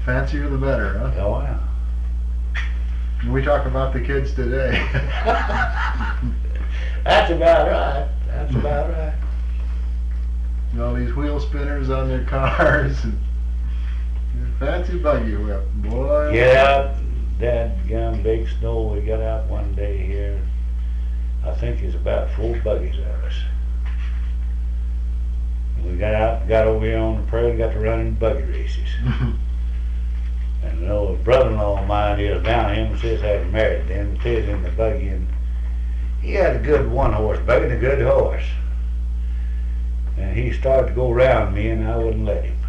Fancier the better, huh? Oh, yeah. We talk about the kids today. That's about right. That's about right. All these wheel spinners on their cars and fancy buggy whip, boy. Get out, dadgum big snow. We got out one day here. I think it's about 4 buggies of us. We got out, got over here on the prairie, and got to running buggy races. And an old brother-in-law of mine, he was down, him and sis had married then, sis in the buggy, and he had a good 1-horse buggy and a good horse. And he started to go around me, and I wouldn't let him.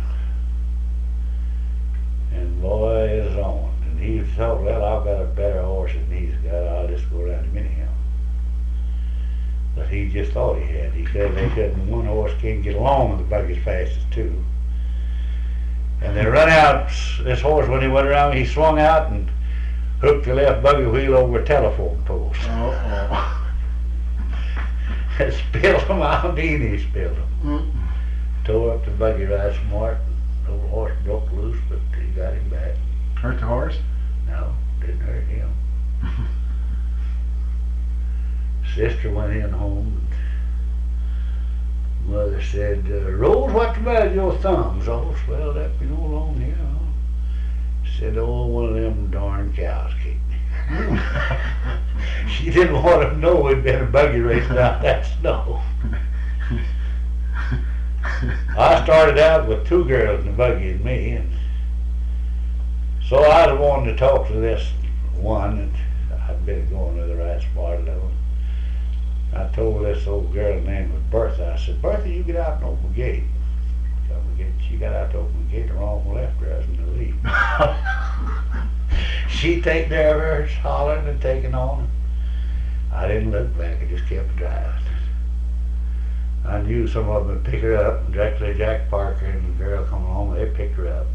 And boy, it was on. And he thought, well, I've got a better horse than he's got, I'll just go around him anyhow. But he just thought he had. He said they couldn't, 1 horse can't get along with the buggy as fast as 2. And they run out, this horse, when he went around, he swung out and hooked the left buggy wheel over a telephone post. Uh-oh. And spilled him out, he spilled him. Tore up the buggy right smart. The old horse broke loose, but he got him back. Hurt the horse? No, didn't hurt him. Sister went in home. Mother said, Rose, what's the matter with your thumbs? All swelled up, along here. Said, oh, one of them darn cows kicked me. She didn't want to know we'd been a buggy racing out that snow. I started out with 2 girls in the buggy and me, and so I wanted to talk to this one, and I'd been going to the right spot a little. I told this old girl, her name was Bertha, I said, Bertha, you get out and open the gate. She got out to open the gate, the wrong left her, I was in the lead. She take care of her, hollering and taking on. I didn't look back, I just kept driving. I knew some of them would pick her up, and directly Jack Parker and the girl come along, they picked her up.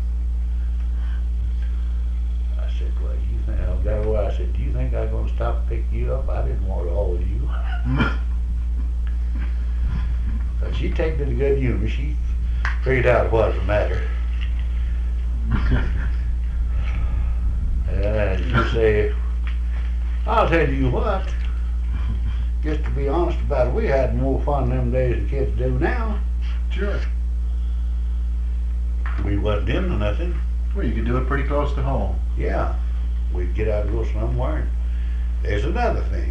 I said, well, you think, I got away, I said, do you think I'm going to stop and pick you up? I didn't want to haul you. But she take me to good humor. She figured out what was the matter. You say, I'll tell you what, just to be honest about it, we had more fun them days than kids do now. Sure. We wasn't into nothing. Well, you could do it pretty close to home. Yeah. We'd get out and go somewhere. And there's another thing.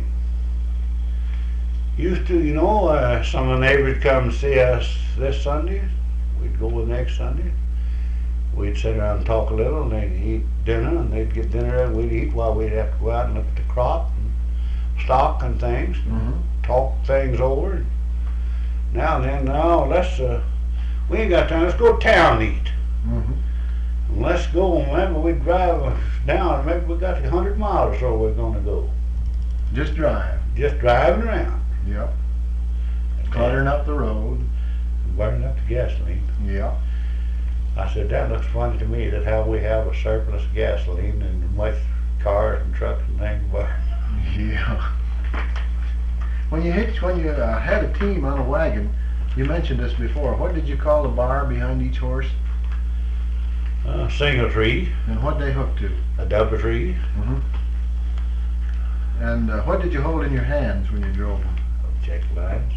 Used to, some of the neighbors come see us this Sunday. We'd go the next Sunday. We'd sit around and talk a little, and they'd eat dinner, and they'd get dinner, and we'd eat while we'd have to go out and look at the crop and stock and things, and talk things over. Now and then, we ain't got time, let's go to town and eat. And let's go, and maybe we drive down, maybe we got 100 miles or so we're gonna go. Just drive. Just driving around. Yep. Cluttering up the road. Burning up the gasoline. Yeah. I said, that looks funny to me, that how we have a surplus of gasoline and much cars and trucks and things burn. Yeah. When you had a team on a wagon, you mentioned this before. What did you call the bar behind each horse? Single tree. And what they hooked to? A double tree. And what did you hold in your hands when you drove them? Check lines.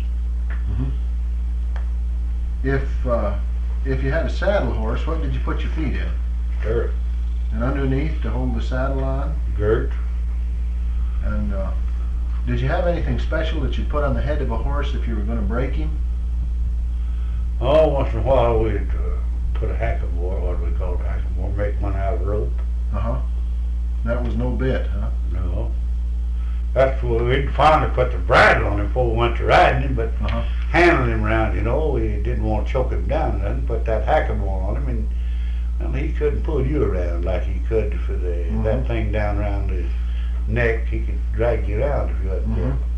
If you had a saddle horse, what did you put your feet in? Stirrup. And underneath to hold the saddle on? Girt. And did you have anything special that you'd put on the head of a horse if you were going to break him? Oh, once in a while we'd put a hackamore, what do we call it, hackamore, make one out of rope. That was no bit, huh? No. That's what we'd finally put the bridle on him before we went to riding him, but handling him around, we didn't want to choke him down and nothing, put that hackamore on him, and well, he couldn't pull you around like he could for that thing down around his neck. He could drag you around if you hadn't pulled.